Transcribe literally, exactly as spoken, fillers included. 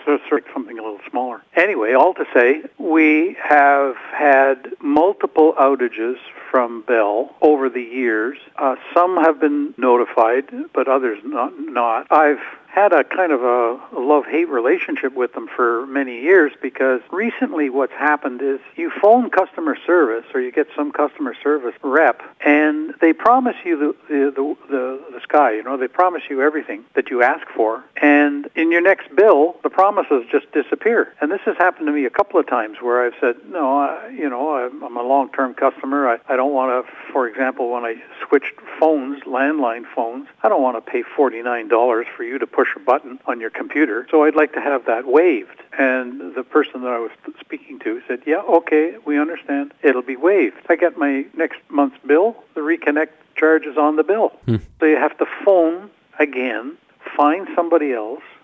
so sort of something a little smaller. Anyway, all to say, we have had multiple outages from Bell over the years. Uh, some have been notified, but others not. not. I've had a kind of a love-hate relationship with them for many years because recently what's happened is you phone customer service or you get some customer service rep and they promise you the, the, the, the, the sky, you know, they promise you everything that you ask for, and in your next bill, the promises just disappear. And this has happened to me a couple of times where I've said, no, I, you know, I'm, I'm a long-term customer. I, I don't want to, for example, when I switched phones, landline phones, I don't want to pay forty-nine dollars for you to push a button on your computer, so I'd like to have that waived. And the person that I was speaking to said, yeah, okay, we understand. It'll be waived. I get my next month's bill, the reconnect charge is on the bill. Hmm. So you have to phone again, find somebody else,